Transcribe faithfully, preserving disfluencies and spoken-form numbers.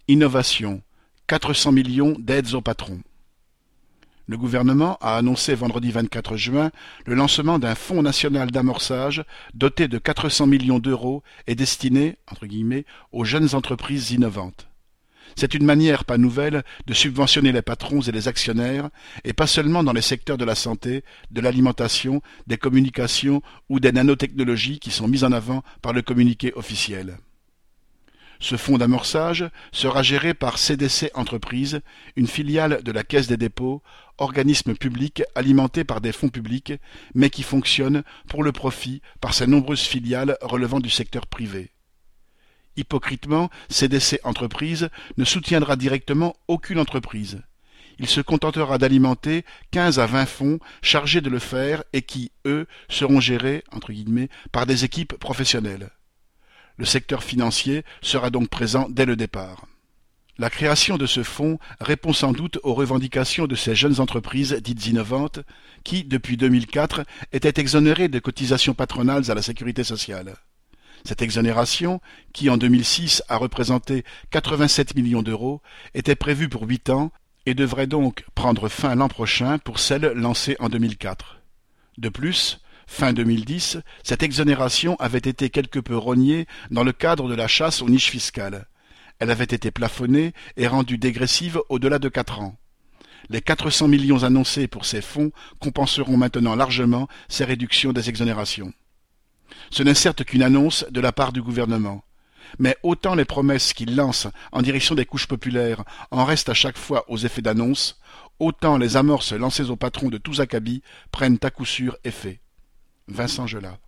Innovation, quatre cents millions d'aides aux patrons. Le gouvernement a annoncé vendredi vingt-quatre juin le lancement d'un fonds national d'amorçage doté de quatre cents millions d'euros et destiné, entre guillemets, aux jeunes entreprises innovantes. C'est une manière pas nouvelle de subventionner les patrons et les actionnaires, et pas seulement dans les secteurs de la santé, de l'alimentation, des communications ou des nanotechnologies qui sont mises en avant par le communiqué officiel. Ce fonds d'amorçage sera géré par C D C Entreprises, une filiale de la Caisse des dépôts, organisme public alimenté par des fonds publics, mais qui fonctionne pour le profit par ses nombreuses filiales relevant du secteur privé. Hypocritement, C D C Entreprises ne soutiendra directement aucune entreprise. Il se contentera d'alimenter quinze à vingt fonds chargés de le faire et qui, eux, seront gérés, entre guillemets, par des équipes professionnelles. Le secteur financier sera donc présent dès le départ. La création de ce fonds répond sans doute aux revendications de ces jeunes entreprises dites innovantes qui, depuis deux mille quatre, étaient exonérées de cotisations patronales à la sécurité sociale. Cette exonération, qui en deux mille six a représenté quatre-vingt-sept millions d'euros, était prévue pour huit ans et devrait donc prendre fin l'an prochain pour celle lancée en deux mille quatre. De plus, fin deux mille dix, cette exonération avait été quelque peu rognée dans le cadre de la chasse aux niches fiscales. Elle avait été plafonnée et rendue dégressive au-delà de quatre ans. Les quatre cents millions annoncés pour ces fonds compenseront maintenant largement ces réductions des exonérations. Ce n'est certes qu'une annonce de la part du gouvernement, mais autant les promesses qu'il lance en direction des couches populaires en restent à chaque fois aux effets d'annonce, autant les amorces lancées aux patrons de tous acabits prennent à coup sûr effet. Vincent Gelat.